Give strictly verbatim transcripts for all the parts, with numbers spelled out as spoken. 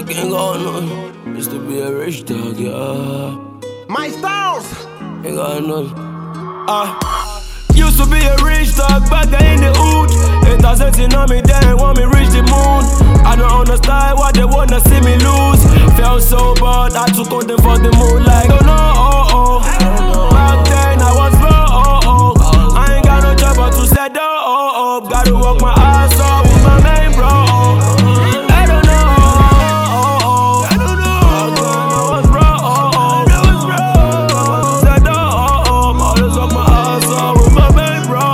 I can't go nothing. Used to be a rich dog, yeah. My stars. Ain't got nothing. Ah. Used to be a rich dog back there in the hood. It doesn't on me, they want me reach the moon. I don't understand why they wanna see me lose. Felt so bad, I took out them for the moon. Like, oh no, oh oh. Back then I was broke, oh oh. I ain't got no job but to set the oh oh. Gotta work my ass off with my main bro. I don't know, oh oh. I don't know. Back then I was broke, oh oh. Set the oh oh. Always work my ass off with my main bro.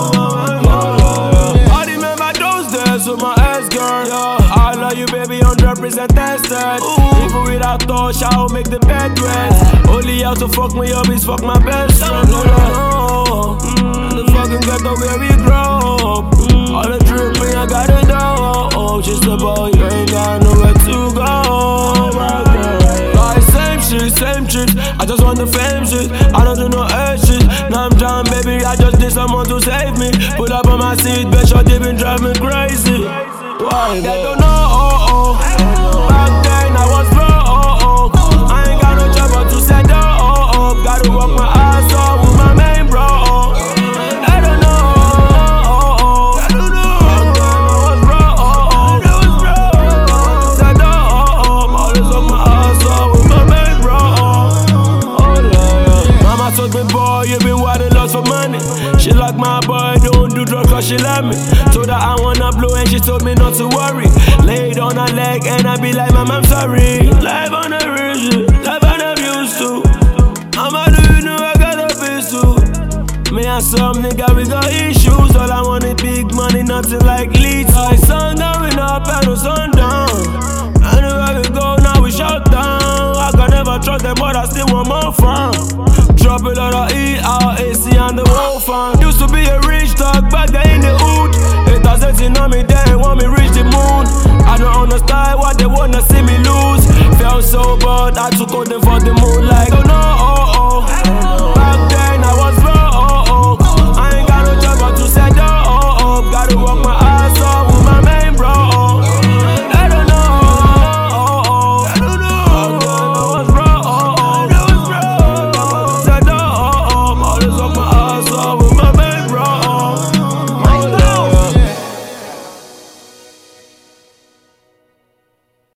I remember those days with my ex girl. I love you, baby, one hundred percent tested. Even without touch, I'll make the bed rest. Only out to fuck me up is fuck my best friend. Oh, mm, the fucking ghetto where we grow up. Mm, all the drip me, I gotta know. Oh, just about you ain't got nowhere to go. Like same shit, same shit. I just want the fame shit. I don't do no air shit. Now I'm down, baby. I just need someone to save me. Pull up on my seat, bitch, you're deep and drive me crazy. Why? They don't know, oh oh. Back then I was broke, oh oh. I ain't got no job but to set the oh oh. Gotta work my ass off with my main bro. I don't know, oh oh. I don't know. Back then I was broke, oh oh. Set the oh oh. Always work my ass off with my main bro. Oh yeah. Mama told me, boy, you been waiting lots for money. She like my boy, don't do drugs cause she love me. Told her I wanna blow and she told me not to worry. Laid on her leg and I be like, mom, I'm sorry. Life on a rich, life on a used to. I'ma do you know I got a piece too. Me and some nigga, we got issues. All I want is big money, nothing like leads. Like sun going up and the sun down. Anywhere we go now we shut down. I can never trust them but I still want more fun. Drop a lot of E R A C and the whole fun. Used to be a rich dog back there in the hood. It doesn't on me, they want me reach the moon. I don't understand why they wanna see me lose. Felt so bad, I took out them for the moon. Like, oh no, oh